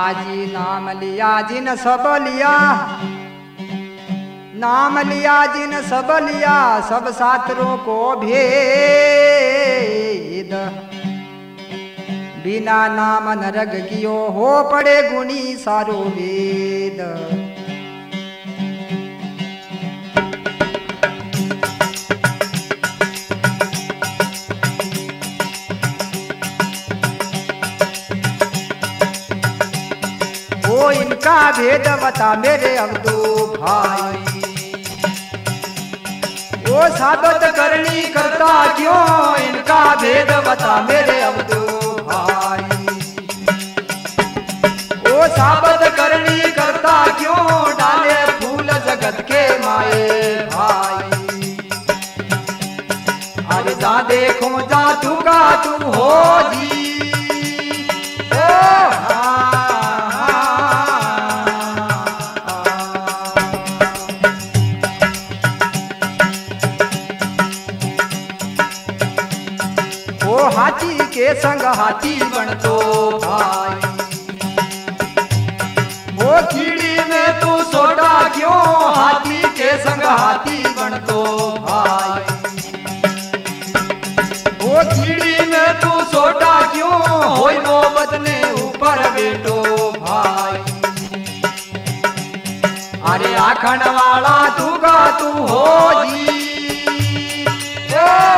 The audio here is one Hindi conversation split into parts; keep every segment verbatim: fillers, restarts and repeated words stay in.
आजी नाम लिया जिन सब लिया, नाम लिया जिन सब लिया, सब शास्त्रों को भेद। बिना नाम नरक कियो हो पड़े गुणी सारो वेद। ओ इनका भेद बता मेरे अब्दू भाई, ओ साबित करनी करता क्यों, इनका भेद बता मेरे अब्दू भाई। ओ साबित करनी करता क्यों, डाले फूल जगत के माए भाई। अरे जा देखो जा तू का तू हो जी, ओ हाथी के संग हाथी बनतो भाई। वो कीड़ी में तू सोटा क्यों, हाथी के संग हाथी बनतो भाई। वो कीड़ी में तू सोटा क्यों, होई मोहब्बत ने ऊपर बैठो भाई। अरे आखण वाला तू का तू हो जी, ओ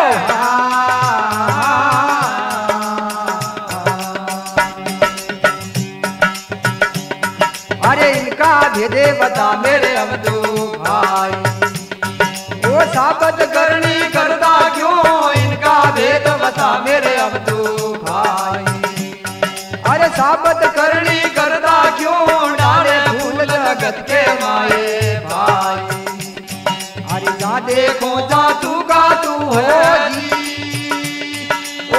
अरे इनका भेदे बता मेरे अब्दू भाई। वो साबित करनी करता क्यों, इनका भेद बता मेरे अब्दू भाई। अरे साबित करनी करता क्यों, डाले फूल जगत के माए भाई। अरे जा देखो जा तू का तू हो जी, ओ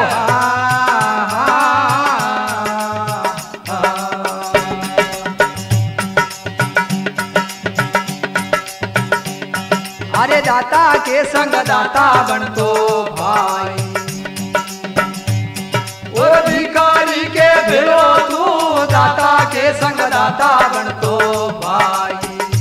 अरे दाता के संग दाता बनतो भाई। ओ भिखारी के भेलो तू, दाता के संग दाता बनतो भाई।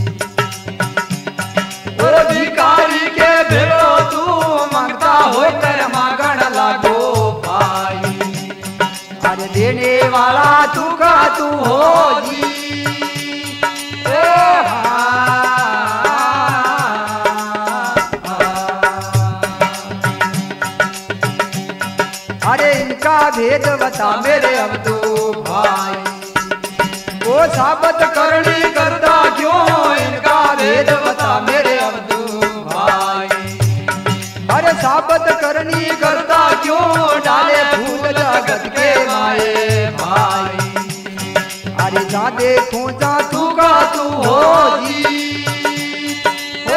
ओ भिखारी के भेलो तू, मांगता हो कर मांगण लागो भाई। अरे देने वाला तू का तू हो जी, ओ अरे इनका भेद बता मेरे अब्दू भाई। वो साबित करनी करता क्यों, इनका भेद बता मेरे अब्दू भाई। अरे साबित करनी करता क्यों, डाले फूल जगत के माए भाई। अरे जा देखूं जा तू का तू हो जी, ओ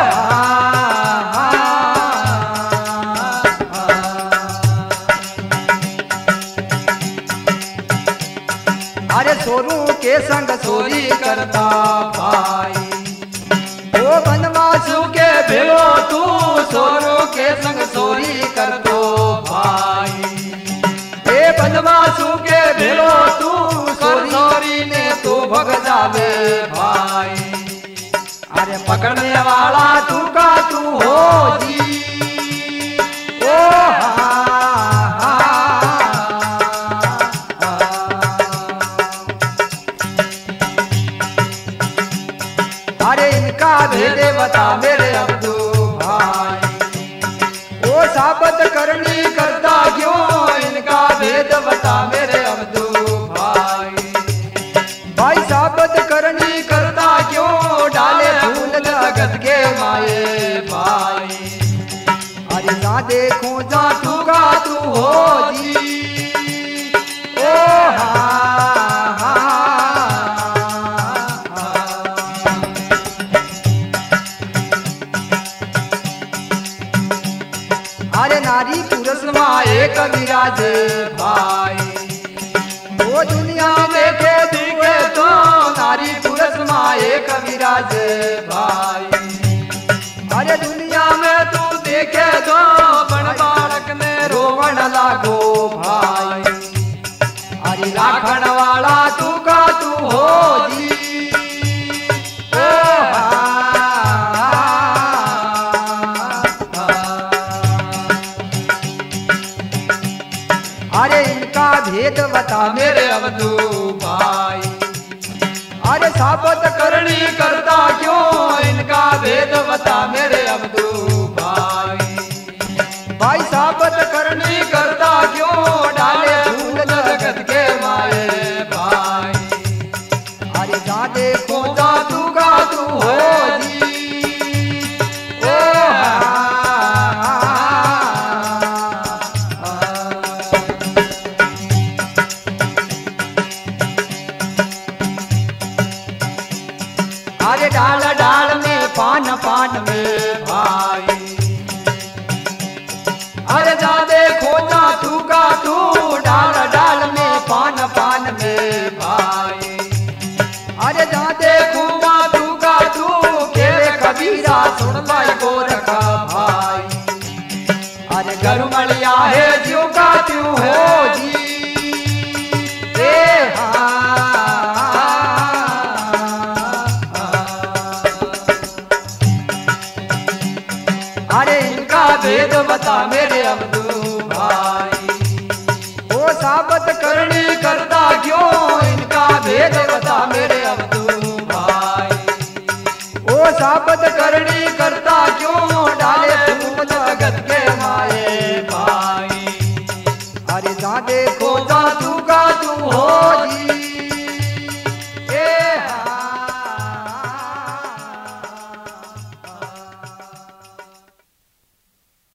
अरे सोरू के संग चोरी करता भाई। ओ बनवासु के भेलो तू, सोरू के संग चोरी करतो भाई। ए बनवासु के भेलो तू, सोरी ने तू भग जावे भाई। अरे पकड़ने वाला तू का तू हो जी, ओ अरे इनका भेदे बता मेरे अब्दू भाई। वो साबित करनी करता क्यों, इनका भेद बता मेरे अब्दू भाई। भाई साबित करनी करता क्यों, डाले फूल जगत के माए भाई। अरे जा देखूं जा तू का तू हो जी, ओ हा अरे नारी पुरुष माए कविराज भाई। वो दुनिया देखे देखे तो, नारी पुरुष माए कविराज भाई। अरे दुनिया में तू देखे तो, बन बालक में रोवण लागो भाई। अरे राखण वाला तू भेद बता मेरे अवधू भाई। अरे साबत करनी करता क्यों इनका भेद बता मेरे अवधू भाई। भाई साबत करनी करता क्यों डाले फूल जगत के माए भाई। अरे जा देखो जा तू का तू हो जी ओ अरे डाल डाल में पान पान में भाई। अरे जा देखो जा तू का तू डाल डाल में पान पान में भाई। अरे जा देखो जा तू का तू केरे कबीरा सुन लाई गोरखा भाई। अरे गरुमलिया है ज्यों का त्यों हो जी ए अरे इनका भेद बता मेरे अवधू भाई। वो साबत करनी करता क्यों इनका भेद बता मेरे अवधू भाई। वो साबत कर